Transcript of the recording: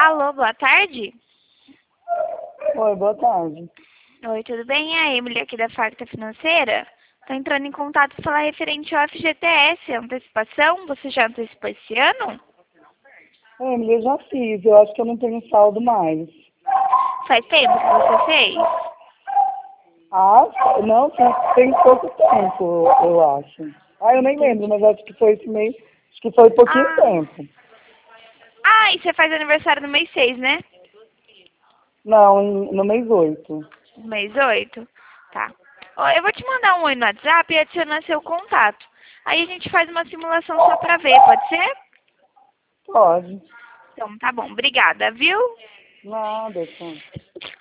Alô, boa tarde? Oi, boa tarde. Oi, tudo bem? É a Emily aqui da Facta Financeira. Tô entrando em contato para falar referente ao FGTS, antecipação. Você já antecipou esse ano? Emily, eu já fiz, eu acho que eu não tenho saldo mais. Faz tempo que você fez? Ah, não, tem pouco tempo, eu acho. Ah, eu nem lembro, Entendi. mas acho que foi esse mês, acho que foi pouquinho Ah, tempo. e você faz aniversário no mês 6, né? Não, no mês 8. No mês 8. Tá. Ó, eu vou te mandar um oi no WhatsApp e adicionar seu contato. Aí a gente faz uma simulação só pra ver, pode ser? Pode. Então, tá bom. Obrigada, viu? Nada, tchau.